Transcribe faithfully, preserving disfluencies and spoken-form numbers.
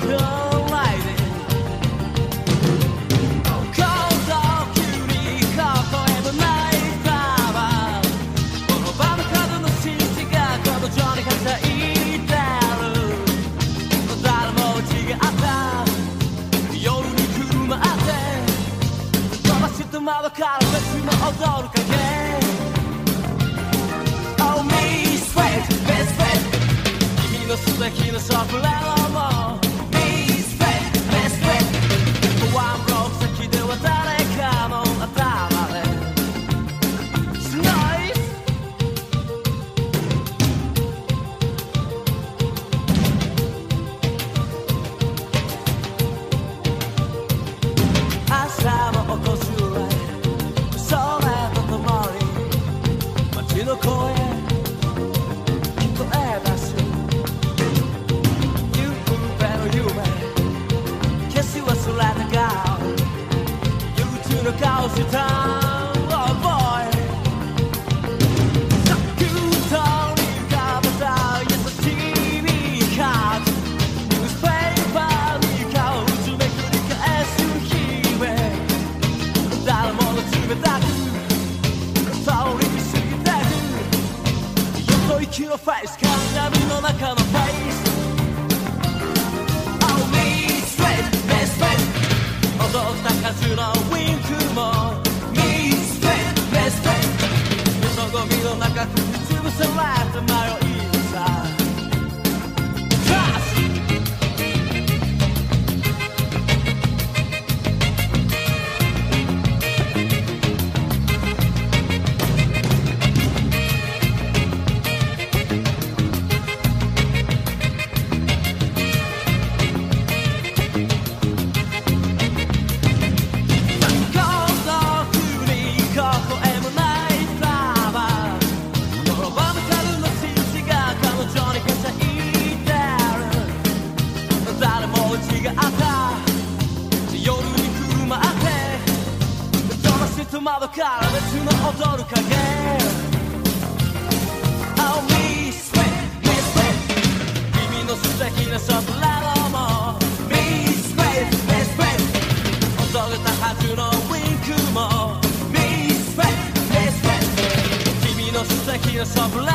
colliding 高等級にここへもないパワーこの場の角の紳士が彼女にはしゃいでる誰も違った夜に車って飛ばした窓から別の踊る影素敵なソフレロもミスフェイスベストフェイスワンブロック先では誰かの頭でスノイズ朝も訪れそれとともに街の声聞こえ出すの顔した Oh boy さっきとに浮かべた優しいカードニュースペーパーに顔をうつめくり返す日々誰もが冷たく通り過ぎてくよそ行きのフェイス鏡の中のフェイス Oh me straight best friend 踊った数のウィンクもミスフェイスベストフェイスそのゴミの中踏み潰された迷いさ窓から別の踊る影 Oh me sweat, me sweat 君の素敵なソフレロも Me sweat, me sweat 踊れたはずのウィンクも Me sweat, me sweat 君の素敵なソフレロも